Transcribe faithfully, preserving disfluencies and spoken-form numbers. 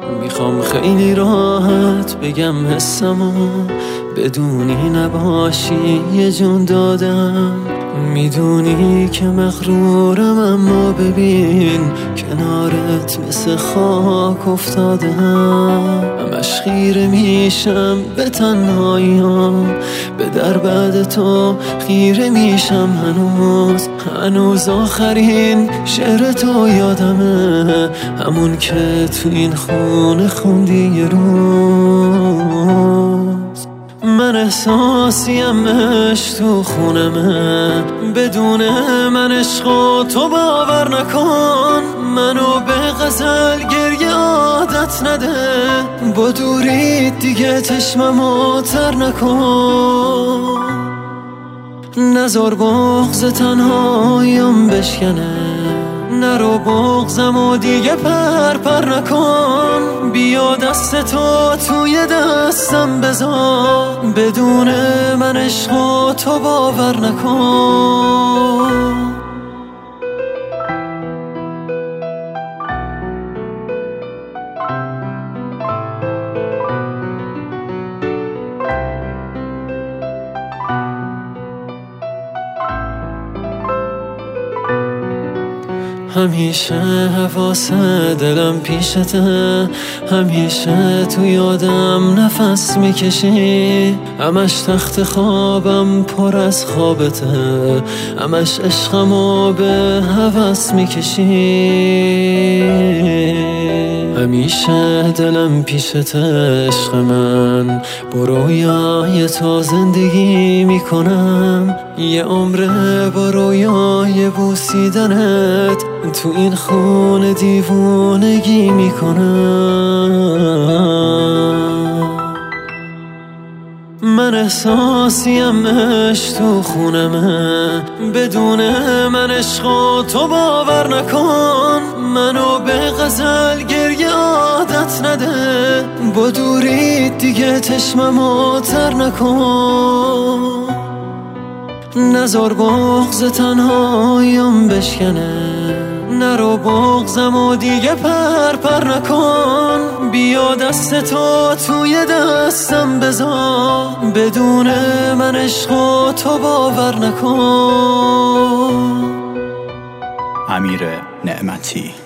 میخوام خیلی راحت بگم حسمو، بدونی نباشی یه جون دادم. میدونی که مغرورم اما ببین کنارت مثل خاک افتادم. همش خیره میشم به تنهاییام، به در بعد تو خیره میشم هنوز. هنوز آخرین شعر تو یادمه، همون که تو این خونه خوندی یه روز. من احساسیم عشق تو خونمه، بدون من عشق تو باور نکن. منو به غزل گریه عادت نده، با دوری دیگه چشممو تر نکن. نذار بغض تنهاییم بشکنه، نرو بغضم و دیگه پر پر نکن. بیا دست تو توی دستم بذار، بدون من عشق تو باور نکن. همیشه حواس دلم پیشته، همیشه تو یادم نفس میکشی. همش تخت خوابم پر از خوابته، همش عشقمو به هوس میکشی. همیشه دلم پیشته عشق من، با رویای تو زندگی میکنم. یه عمره با رویای بوسیدنت تو این خونه دیوونگی میکنم. من احساسیم عشق تو خونمه، بدون من عشق تو باور نکن. منو به غزل گریه عادت نده، با دوری دیگه چشممو تر نکن. نذار بغض تنهاییم بشکنه، نرو بغضم و دیگه پر پر نکن. بیا دست تو توی دستم بذار، بدون من عشق تو باور نکن. امیر نعمتی.